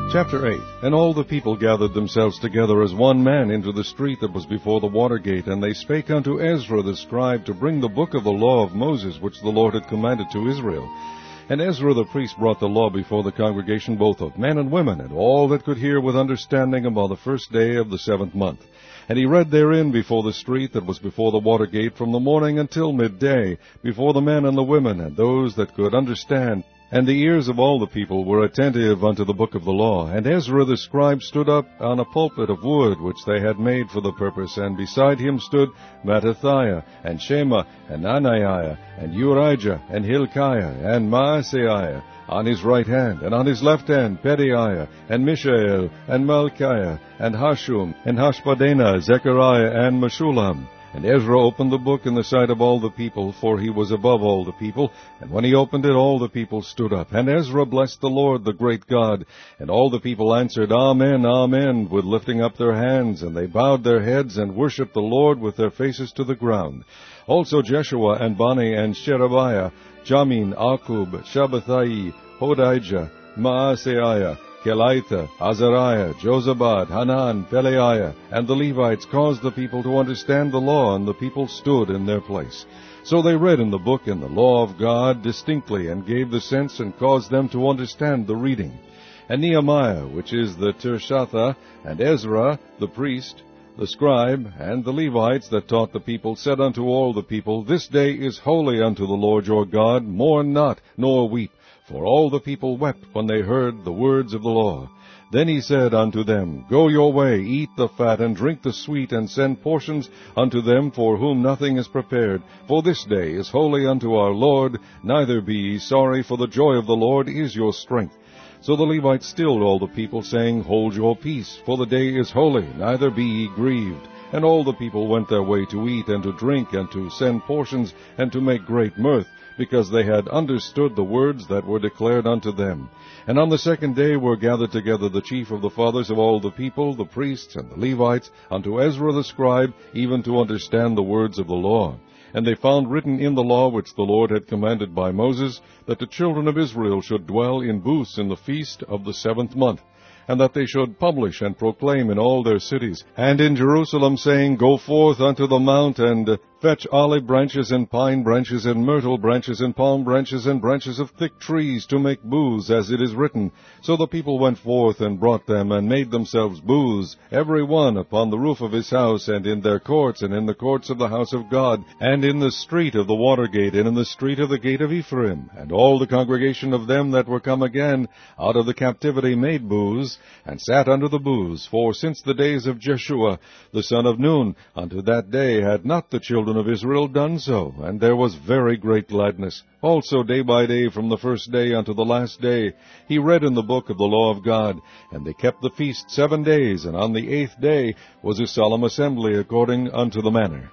Chapter 8. And all the people gathered themselves together as one man into the street that was before the water gate, and they spake unto Ezra the scribe to bring the book of the law of Moses, which the Lord had commanded to Israel. And Ezra the priest brought the law before the congregation, both of men and women, and all that could hear with understanding, upon the first day of the 7th month. And he read therein before the street that was before the water gate, from the morning until midday, before the men and the women, and those that could understand. And the ears of all the people were attentive unto the book of the law. And Ezra the scribe stood up on a pulpit of wood, which they had made for the purpose, and beside him stood Mattithiah, and Shema, and Ananiah, and Urijah, and Hilkiah, and Maaseiah, on his right hand, and on his left hand Pedaiah, and Mishael, and Malchiah, and Hashum, and Hashbaddanah, Zechariah, and Meshullam. And Ezra opened the book in the sight of all the people, for he was above all the people. And when he opened it, all the people stood up. And Ezra blessed the Lord, the great God. And all the people answered, Amen, Amen, with lifting up their hands. And they bowed their heads and worshipped the Lord with their faces to the ground. Also Jeshua, and Bani, and Sherebiah, Jamin, Akub, Shabbathai, Hodijah, Maaseiah, Kelitha, Azariah, Jozabad, Hanan, Peleiah, and the Levites caused the people to understand the law, and the people stood in their place. So they read in the book in the law of God distinctly, and gave the sense, and caused them to understand the reading. And Nehemiah, which is the Tirshatha, and Ezra, the priest, the scribe, and the Levites that taught the people, said unto all the people, This day is holy unto the Lord your God, mourn not, nor weep. For all the people wept when they heard the words of the law. Then he said unto them, Go your way, eat the fat, and drink the sweet, and send portions unto them for whom nothing is prepared. For this day is holy unto our Lord, neither be ye sorry, for the joy of the Lord is your strength. So the Levites stilled all the people, saying, Hold your peace, for the day is holy, neither be ye grieved. And all the people went their way to eat and to drink, and to send portions, and to make great mirth, because they had understood the words that were declared unto them. And on the 2nd day were gathered together the chief of the fathers of all the people, the priests and the Levites, unto Ezra the scribe, even to understand the words of the law. And they found written in the law which the Lord had commanded by Moses, that the children of Israel should dwell in booths in the feast of the 7th month, and that they should publish and proclaim in all their cities, and in Jerusalem, saying, Go forth unto the mount, and fetch olive branches, and pine branches, and myrtle branches, and palm branches, and branches of thick trees, to make booths, as it is written. So the people went forth, and brought them, and made themselves booths, every one upon the roof of his house, and in their courts, and in the courts of the house of God, and in the street of the water gate, and in the street of the gate of Ephraim. And all the congregation of them that were come again out of the captivity made booths, and sat under the booths. For since the days of Jeshua the son of Nun, unto that day had not the children of Israel done so, and there was very great gladness. Also day by day, from the first day unto the last day, he read in the book of the law of God. And they kept the feast 7 days, and on the 8th day was a solemn assembly according unto the manner.